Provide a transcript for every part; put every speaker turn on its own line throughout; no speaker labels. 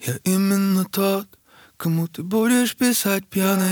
Я именно тот, кому ты будешь писать пьяная.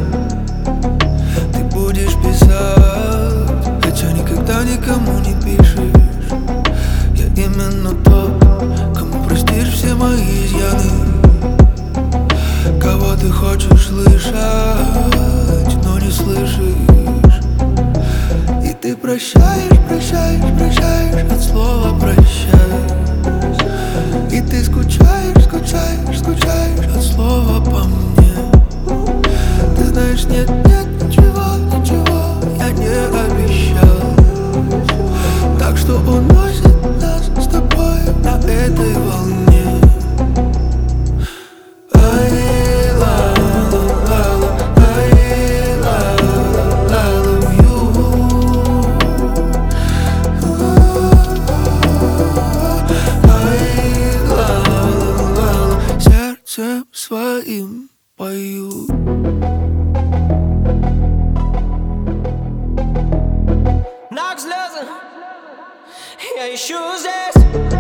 Ты будешь писать, хотя никогда никому не пишешь. Я именно тот, кому простишь все мои изъяны. Кого ты хочешь слышать, но не слышишь. И ты прощаешь, прощаешь, прощаешь от слова прощай. И ты скучаешь, скучаешь, скучаешь от слова по мне. Ты знаешь, нет, нет, ничего, ничего я не обещал. Так что уносит нас с тобой на этой волне. Сердцем своим пою.
Ног слезы, я ищу здесь